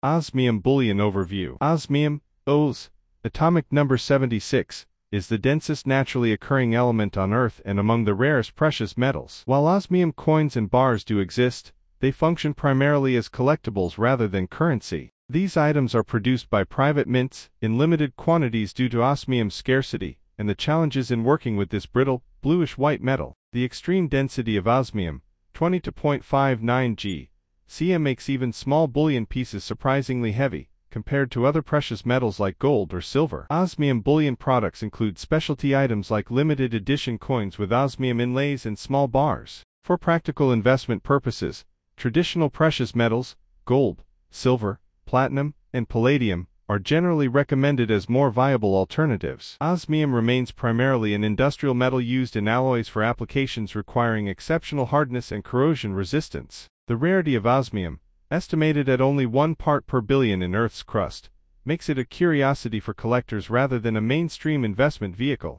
Osmium Bullion Overview. Osmium, Os, atomic number 76, is the densest naturally occurring element on Earth and among the rarest precious metals. While osmium coins and bars do exist, they function primarily as collectibles rather than currency. These items are produced by private mints in limited quantities due to osmium scarcity and the challenges in working with this brittle, bluish-white metal. The extreme density of osmium, 20 to 0.59 g cm, makes even small bullion pieces surprisingly heavy compared to other precious metals like gold or silver. Osmium bullion products include specialty items like limited edition coins with osmium inlays and small bars. For practical investment purposes, traditional precious metals, gold, silver, platinum, and palladium, are generally recommended as more viable alternatives. Osmium remains primarily an industrial metal used in alloys for applications requiring exceptional hardness and corrosion resistance. The rarity of osmium, estimated at only 1 part per billion in Earth's crust, makes it a curiosity for collectors rather than a mainstream investment vehicle.